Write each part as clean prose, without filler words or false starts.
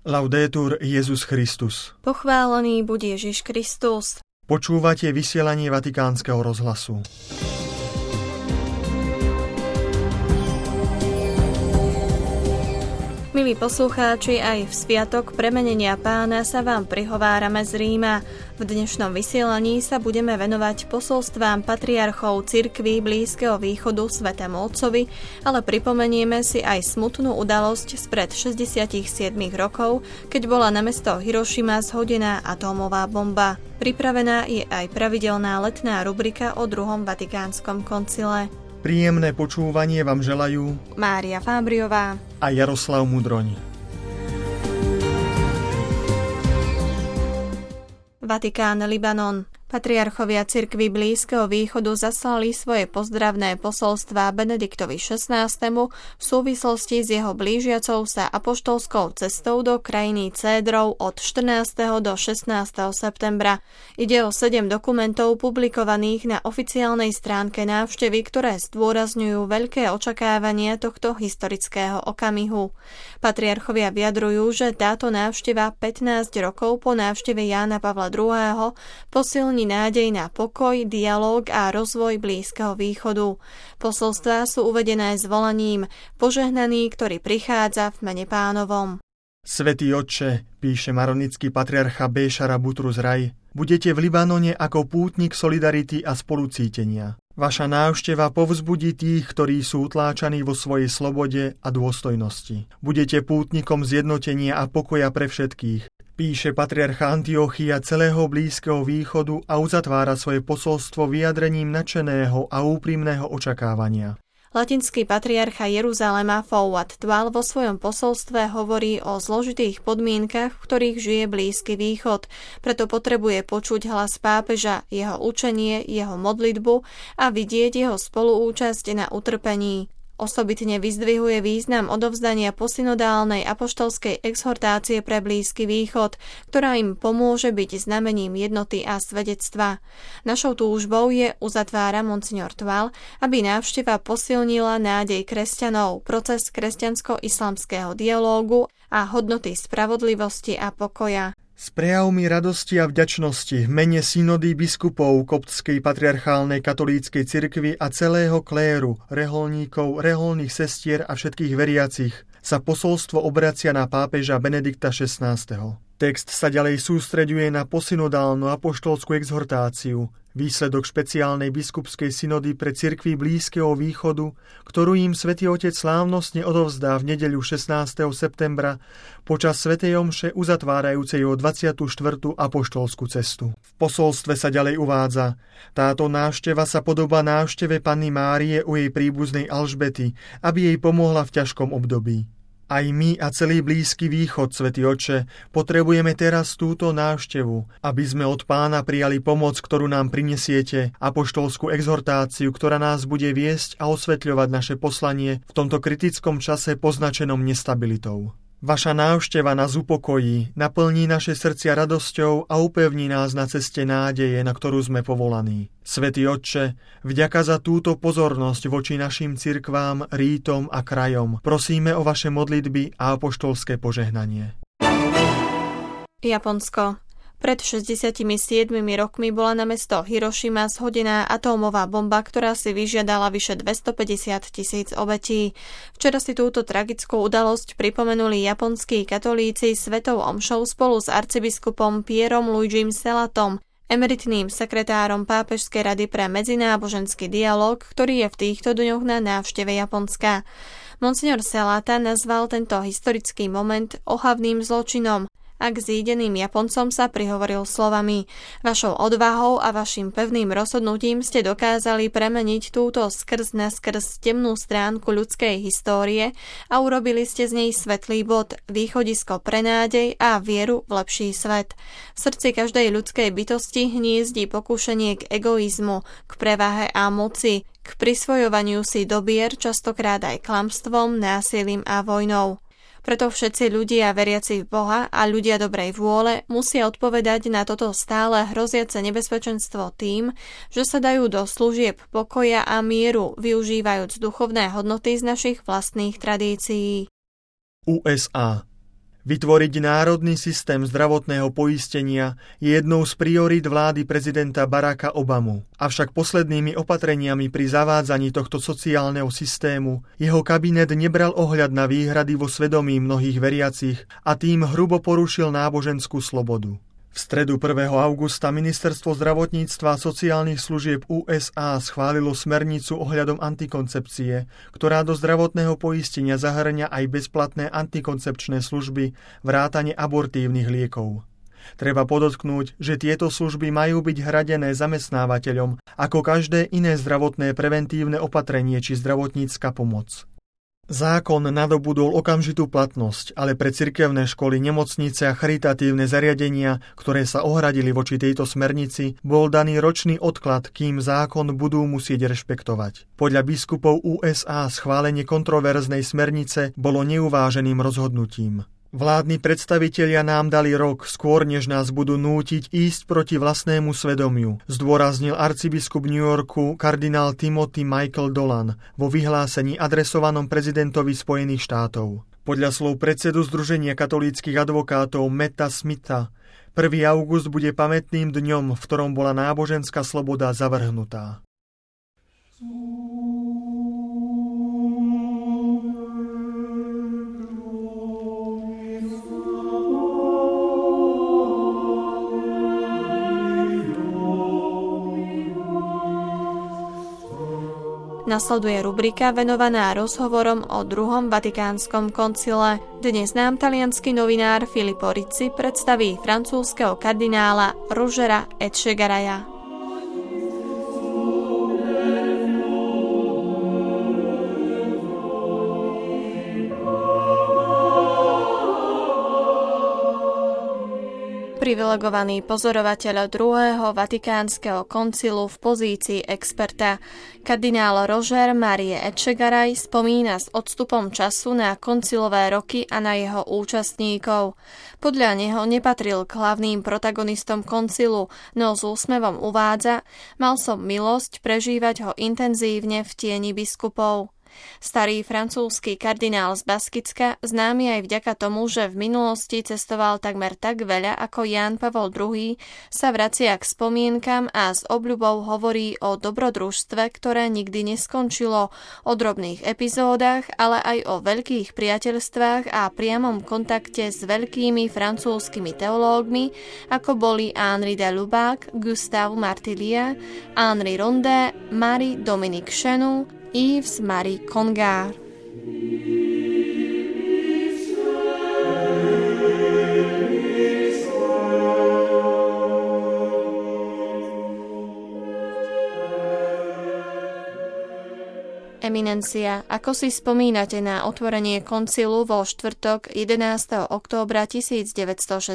Laudetur Jesus Christus. Pochválený buď Ježiš Kristus. Počúvate vysielanie Vatikánskeho rozhlasu. Milí poslucháči, aj v sviatok premenenia Pána sa vám prihovárame z Ríma. V dnešnom vysielaní sa budeme venovať posolstvám patriarchov cirkví Blízkeho východu Svätému Otcovi, ale pripomenieme si aj smutnú udalosť spred 67 rokov, keď bola na mesto Hirošima zhodená atómová bomba. Pripravená je aj pravidelná letná rubrika o druhom Vatikánskom koncile. Príjemné počúvanie vám želajú Mária Fábriová a Jaroslav Mudroň. Vatikán, Libanon. Patriarchovia cirkvi Blízkeho východu zaslali svoje pozdravné posolstvá Benediktovi XVI. V súvislosti s jeho blížiacou sa apoštolskou cestou do krajiny Cédrov od 14. do 16. septembra. Ide o 7 dokumentov publikovaných na oficiálnej stránke návštevy, ktoré zdôrazňujú veľké očakávania tohto historického okamihu. Patriarchovia vyjadrujú, že táto návšteva 15 rokov po návšteve Jána Pavla II. Posilní nádej na pokoj, dialóg a rozvoj Blízkeho východu. Posolstvá sú uvedené s volaním Požehnaný, ktorý prichádza v mene Pánovom. Svätý Otče, píše maronický patriarcha Béšara Butrus Raj, budete v Libanone ako pútnik solidarity a spolucítenia. Vaša návšteva povzbudí tých, ktorí sú utláčaní vo svojej slobode a dôstojnosti. Budete pútnikom zjednotenia a pokoja pre všetkých, píše patriarcha Antiochia celého Blízkeho východu a uzatvára svoje posolstvo vyjadrením nadšeného a úprimného očakávania. Latinský patriarcha Jeruzalema Fouad Tval vo svojom posolstve hovorí o zložitých podmienkach, v ktorých žije Blízky východ, preto potrebuje počuť hlas pápeža, jeho učenie, jeho modlitbu a vidieť jeho spoluúčasť na utrpení. Osobitne vyzdvihuje význam odovzdania posynodálnej apoštolskej exhortácie pre Blízky východ, ktorá im pomôže byť znamením jednoty a svedectva. Našou túžbou je, uzatvára monsignor Tval, aby návšteva posilnila nádej kresťanov, proces kresťansko-islamského dialógu a hodnoty spravodlivosti a pokoja. S prejavmi radosti a vďačnosti v mene synody biskupov Koptskej patriarchálnej katolíckej cirkvi a celého kléru, reholníkov, reholných sestier a všetkých veriacich sa posolstvo obracia na pápeža Benedikta XVI. Text sa ďalej sústreďuje na posynodálnu apoštolskú exhortáciu, výsledok špeciálnej biskupskej synody pre cirkvi Blízkeho východu, ktorú im Svätý Otec slávnostne odovzdá v nedeľu 16. septembra počas svätej omše uzatvárajúcej o 24. apoštolskú cestu. V posolstve sa ďalej uvádza: táto návšteva sa podobá návšteve Panny Márie u jej príbuznej Alžbety, aby jej pomohla v ťažkom období. Aj my a celý Blízky východ, Svätý Otče, potrebujeme teraz túto návštevu, aby sme od Pána prijali pomoc, ktorú nám prinesiete, apoštolskú exhortáciu, ktorá nás bude viesť a osvetľovať naše poslanie v tomto kritickom čase poznačenom nestabilitou. Vaša návšteva nás upokojí, naplní naše srdcia radosťou a upevní nás na ceste nádeje, na ktorú sme povolaní. Svätý Otče, vďaka za túto pozornosť voči našim cirkvám, rítom a krajom. Prosíme o vaše modlitby a apoštolské požehnanie. Japonsko. Pred 67 rokmi bola na mesto Hirošima zhodená atómová bomba, ktorá si vyžiadala vyše 250 000 obetí. Včera si túto tragickú udalosť pripomenuli japonskí katolíci svetou omšou spolu s arcibiskupom Pierom Luigim Selatom, emeritným sekretárom Pápežskej rady pre medzináboženský dialóg, ktorý je v týchto dňoch na návšteve Japonska. Monsignor Selata nazval tento historický moment ohavným zločinom. A k zídeným Japoncom sa prihovoril slovami: vašou odvahou a vašim pevným rozhodnutím ste dokázali premeniť túto skrz naskrz temnú stránku ľudskej histórie a urobili ste z nej svetlý bod, východisko pre nádej a vieru v lepší svet. V srdci každej ľudskej bytosti hniezdi pokušenie k egoizmu, k prevahe a moci, k prisvojovaniu si dobier, častokrát aj klamstvom, násilím a vojnou. Preto všetci ľudia veriaci v Boha a ľudia dobrej vôle musia odpovedať na toto stále hroziace nebezpečenstvo tým, že sa dajú do služieb pokoja a mieru, využívajúc duchovné hodnoty z našich vlastných tradícií. USA. Vytvoriť národný systém zdravotného poistenia je jednou z priorít vlády prezidenta Baracka Obamu. Avšak poslednými opatreniami pri zavádzaní tohto sociálneho systému jeho kabinet nebral ohľad na výhrady vo svedomí mnohých veriacich a tým hrubo porušil náboženskú slobodu. V stredu 1. augusta Ministerstvo zdravotníctva a sociálnych služieb USA schválilo smernicu ohľadom antikoncepcie, ktorá do zdravotného poistenia zahŕňa aj bezplatné antikoncepčné služby, vrátane abortívnych liekov. Treba podotknúť, že tieto služby majú byť hradené zamestnávateľom ako každé iné zdravotné preventívne opatrenie či zdravotnícka pomoc. Zákon nadobudol okamžitú platnosť, ale pre cirkevné školy, nemocnice a charitatívne zariadenia, ktoré sa ohradili voči tejto smernici, bol daný ročný odklad, kým zákon budú musieť rešpektovať. Podľa biskupov USA schválenie kontroverznej smernice bolo neuváženým rozhodnutím. Vládni predstavitelia nám dali rok, skôr než nás budú nútiť ísť proti vlastnému svedomiu, zdôraznil arcibiskup New Yorku kardinál Timothy Michael Dolan vo vyhlásení adresovanom prezidentovi Spojených štátov. Podľa slov predsedu Združenia katolíckych advokátov Matta Smitha, 1. august bude pamätným dňom, v ktorom bola náboženská sloboda zavrhnutá. Nasleduje rubrika venovaná rozhovorom o druhom vatikánskom koncile. Dnes nám taliansky novinár Filippo Rizzi predstaví francúzskeho kardinála Rogera Etchegaraya. Privilegovaný pozorovateľ druhého vatikánskeho koncilu v pozícii experta. Kardinál Roger Marie Etchegaray spomína s odstupom času na koncilové roky a na jeho účastníkov. Podľa neho nepatril k hlavným protagonistom koncilu, no s úsmevom uvádza: mal som milosť prežívať ho intenzívne v tieni biskupov. Starý francúzsky kardinál z Baskicka, známy aj vďaka tomu, že v minulosti cestoval takmer tak veľa ako Ján Pavol II, sa vracia k spomienkam a s obľubou hovorí o dobrodružstve, ktoré nikdy neskončilo, o drobných epizódach, ale aj o veľkých priateľstvách a priamom kontakte s veľkými francúzskymi teológmi, ako boli Henri de Lubac, Gustave Martillier, Henri Rondet, Marie-Dominique Chenou, Yves Marie Congar. Eminencia, ako si spomínate na otvorenie koncilu vo štvrtok 11. októbra 1962?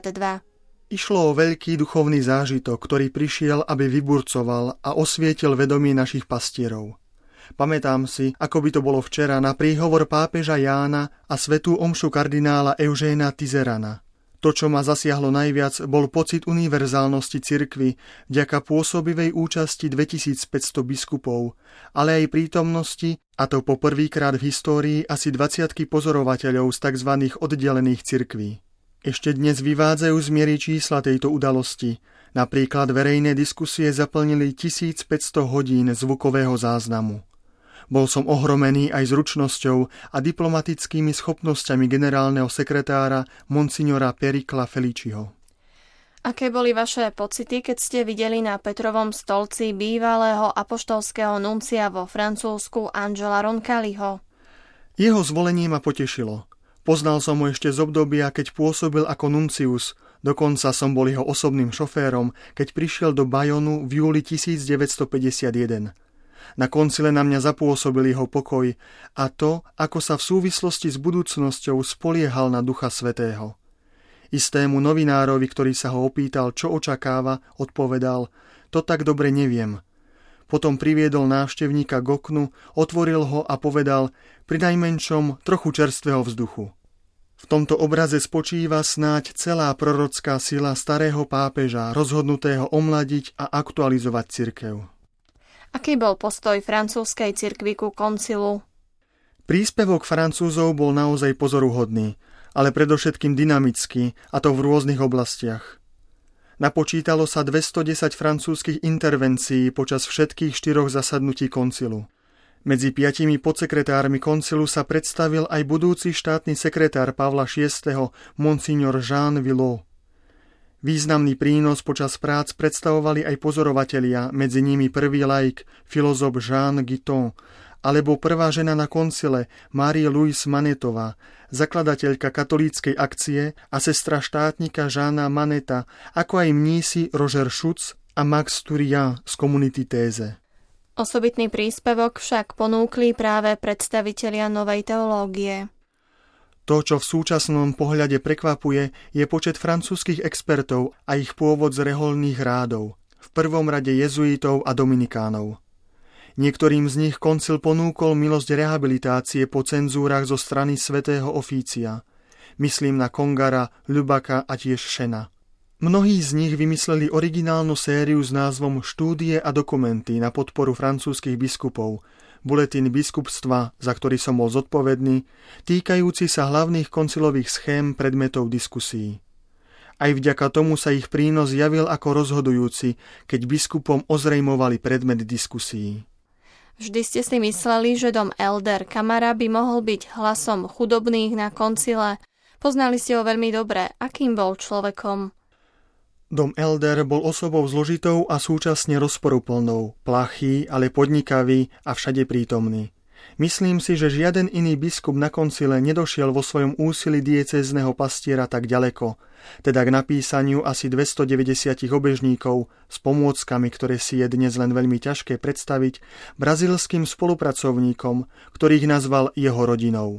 Išlo o veľký duchovný zážitok, ktorý prišiel, aby vyburcoval a osvietil vedomie našich pastierov. Pamätám si, ako by to bolo včera, na príhovor pápeža Jána a svätú omšu kardinála Eugéna Tizerana. To, čo ma zasiahlo najviac, bol pocit univerzálnosti cirkvi vďaka pôsobivej účasti 2500 biskupov, ale aj prítomnosti, a to po prvýkrát v histórii, asi 20 pozorovateľov z tzv. Oddelených cirkví. Ešte dnes vyvádzajú z miery čísla tejto udalosti. Napríklad verejné diskusie zaplnili 1500 hodín zvukového záznamu. Bol som ohromený aj zručnosťou a diplomatickými schopnosťami generálneho sekretára monsignora Perikla Feliciho. Aké boli vaše pocity, keď ste videli na Petrovom stolci bývalého apoštolského nuncia vo Francúzsku Angela Roncalliho? Jeho zvolenie ma potešilo. Poznal som ho ešte z obdobia, keď pôsobil ako nuncius, dokonca som bol jeho osobným šoférom, keď prišiel do Bayonu v júli 1951. Na koncile na mňa zapôsobil jeho pokoj a to, ako sa v súvislosti s budúcnosťou spoliehal na Ducha Svätého. Istému novinárovi, ktorý sa ho opýtal, čo očakáva, odpovedal: to tak dobre neviem. Potom priviedol návštevníka k oknu, otvoril ho a povedal: prinajmenšom trochu čerstvého vzduchu. V tomto obraze spočíva snáď celá prorocká sila starého pápeža, rozhodnutého omladiť a aktualizovať cirkev. Aký bol postoj francúzskej cirkvi ku koncilu? Príspevok Francúzov bol naozaj pozoruhodný. ale predovšetkým dynamicky, a to v rôznych oblastiach. Napočítalo sa 210 francúzskych intervencií počas všetkých 4 zasadnutí koncilu. Medzi 5 podsekretármi koncilu sa predstavil aj budúci štátny sekretár Pavla VI. Monsignor Jean Villot. Významný prínos počas prác predstavovali aj pozorovatelia, medzi nimi prvý laik, filozof Jean Guitton, alebo prvá žena na koncile Marie-Louise Manetová, zakladateľka katolíckej akcie a sestra štátnika Jeana Maneta, ako aj mnísi Roger Schutz a Max Turian z komunity Thèse. Osobitný príspevok však ponúkli práve predstavitelia novej teológie. To, čo v súčasnom pohľade prekvapuje, je počet francúzskych expertov a ich pôvod z reholných rádov, v prvom rade jezuitov a dominikánov. Niektorým z nich koncil ponúkol milosť rehabilitácie po cenzúrach zo strany svätého Ofícia. Myslím na Congara, Lubaka a tiež Šena. Mnohí z nich vymysleli originálnu sériu s názvom Štúdie a dokumenty na podporu francúzskych biskupov, buletín biskupstva, za ktorý som bol zodpovedný, týkajúci sa hlavných koncilových schém predmetov diskusí. Aj vďaka tomu sa ich prínos javil ako rozhodujúci, keď biskupom ozrejmovali predmet diskusí. Vždy ste si mysleli, že dom Elder Camara by mohol byť hlasom chudobných na koncile. Poznali ste ho veľmi dobre. Akým bol človekom? Dom Elder bol osobou zložitou a súčasne rozporuplnou, plachý, ale podnikavý a všade prítomný. Myslím si, že žiaden iný biskup na koncile nedošiel vo svojom úsilí diecézneho pastiera tak ďaleko, teda k napísaniu asi 290 obežníkov s pomôckami, ktoré si je dnes len veľmi ťažké predstaviť, brazílskym spolupracovníkom, ktorých nazval jeho rodinou.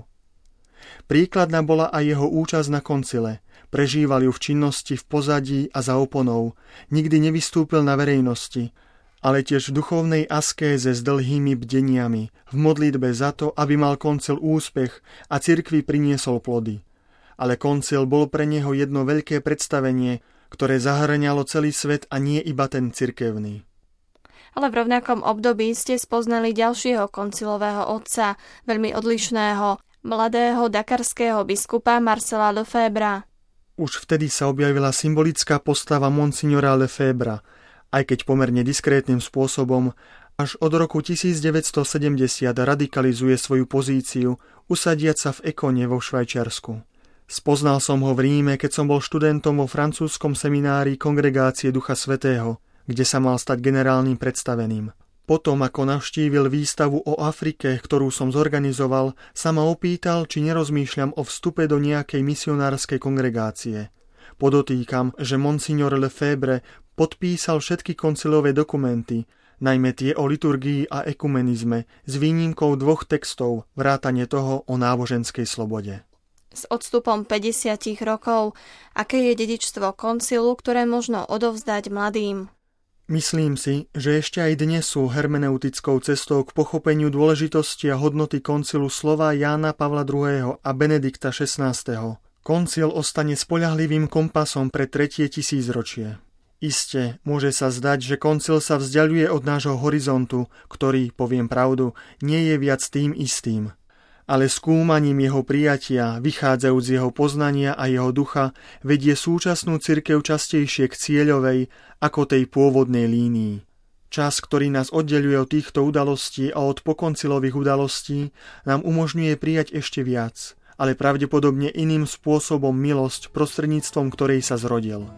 Príkladná bola aj jeho účasť na koncile. Prežíval ju v činnosti v pozadí a za oponou, nikdy nevystúpil na verejnosti, ale tiež v duchovnej askéze s dlhými bdeniami, v modlitbe za to, aby mal koncil úspech a cirkvi priniesol plody. Ale koncil bol pre neho jedno veľké predstavenie, ktoré zahrňalo celý svet a nie iba ten cirkevný. Ale v rovnakom období ste spoznali ďalšieho koncilového otca, veľmi odlišného, mladého dakarského biskupa Marcela Lefebvra. Už vtedy sa objavila symbolická postava monsignora Lefebvra, aj keď pomerne diskrétnym spôsobom, až od roku 1970 radikalizuje svoju pozíciu, usadiať sa v Ekone vo Švajčiarsku. Spoznal som ho v Ríme, keď som bol študentom vo francúzskom seminári Kongregácie Ducha Svätého, kde sa mal stať generálnym predstaveným. Potom, ako navštívil výstavu o Afrike, ktorú som zorganizoval, sa ma opýtal, či nerozmýšľam o vstupe do nejakej misionárskej kongregácie. Podotýkam, že monsignor Lefebvre podpísal všetky koncilové dokumenty, najmä tie o liturgii a ekumenizme, s výnimkou 2 textov, vrátane toho o náboženskej slobode. S odstupom 50 rokov, aké je dedičstvo koncilu, ktoré možno odovzdať mladým? Myslím si, že ešte aj dnes sú hermeneutickou cestou k pochopeniu dôležitosti a hodnoty koncilu slova Jána Pavla II. A Benedikta XVI. Koncil ostane spoľahlivým kompasom pre 3. tisícročie. Iste, môže sa zdať, že koncil sa vzdialuje od nášho horizontu, ktorý, poviem pravdu, nie je viac tým istým. Ale skúmaním jeho prijatia, vychádzajúc z jeho poznania a jeho ducha, vedie súčasnú cirkev častejšie k cieľovej ako tej pôvodnej línii. Čas, ktorý nás oddeľuje od týchto udalostí a od pokoncilových udalostí, nám umožňuje prijať ešte viac, ale pravdepodobne iným spôsobom milosť, prostredníctvom ktorej sa zrodil.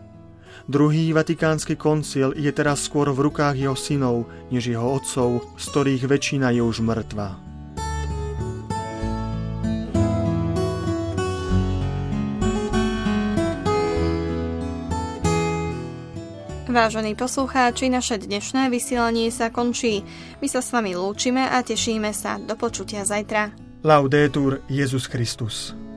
Druhý vatikánsky koncil je teraz skôr v rukách jeho synov, než jeho otcov, z ktorých väčšina je už mŕtva. Vážení poslucháči, naše dnešné vysielanie sa končí. My sa s vami lúčime a tešíme sa. Do počutia zajtra. Laudetur Jesus Christus.